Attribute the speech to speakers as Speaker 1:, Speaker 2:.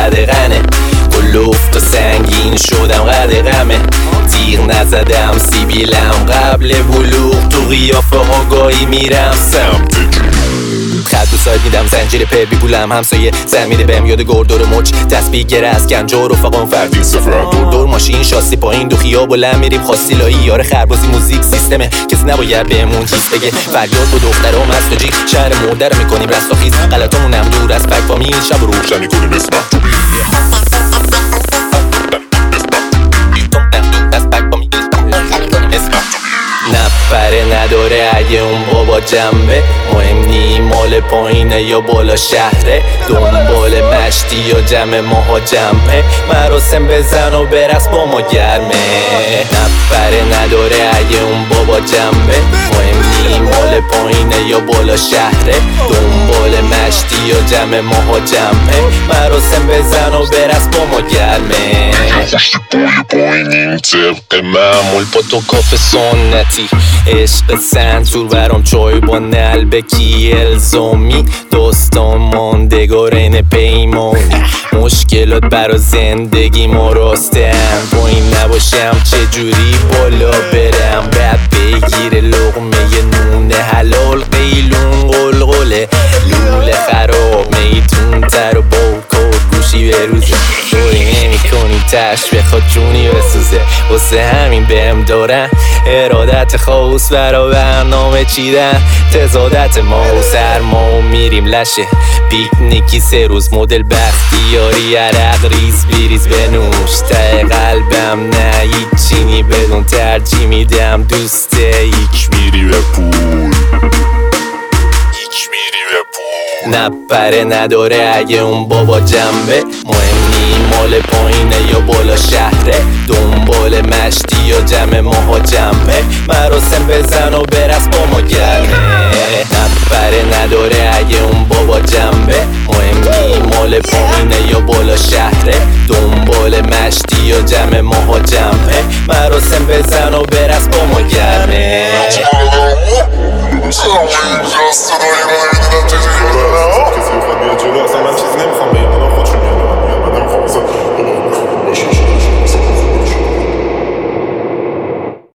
Speaker 1: قدغنه کلوفت و سنگین شدم قدغمه تیر نزدم سیبیلم قبل بلوغ تو قیافه آگاهی میرم سمت خط و ساید میدم زنجیر پی پولم همسایه زن میده بهم یاد گردور مچ تسبیح گره از گنجا و رفقان فردی صفرم دور ماشین شاسی پایین دو خیاب بلند میریم خاصی لایی یار خربازی موزیک سیستمه کسی نباید بهمون چیز بگه فریاد با دخترها مست و جیغ شهر مرده رو میکنیم رستاخیز غلطامونم دور از پک فامیل شب و روشن میکنیم اسم نفره نداره اگه اون بابا جنبه مهم نی مال پایینه یا بالا شهره دنبال مشتی یا جمع ماها جمعه مراسم بزن و برس با ما گرمه نفره نداره اگه اون بابا جنبه مهم نی مال پایینه یا بالا شهره دنبال مشتی یا جمع ماها جمعه مراسم بزن و برس با ما گرمه پایینیم طبق معمول با تو کافه سنتی عشق سنتور برام چای با نلبکی الزامی داستان ماندگار این پیمانی مشکلات برا زندگی ما راستن پایین نباشم چجوری بالا برم بعد بگیره لقمه نون حلال قیلون قلقله لوله خراب میتون تر و باکار گوشی بروزه دوری نمی کنی تش بخواد جونی بسوزه واسه همین بهم دارن ارادت خواست برا برنامه چیدن تزادت ما و سرما میریم لشه پیکنیکی 3 روز مدل بختیاری عرق ریز بیریز بنوش ته قلبم نه هیچی نی بدون ترجیح میدم دوست یک میری به پول نپره نداره اگه اون بابا جنبه مهم نی مال پایینه یا بالا شهره دنبال مشتی یا جمع ماها جمعه مراسم بزن و برس با ما گرمه نپره نداره اگه اون بابا جنبه مهم نی مال پایینه یا بالا شهره دنبال مشتی یا جمع ماها جمعه مراسم بزن و برس با ما گرمه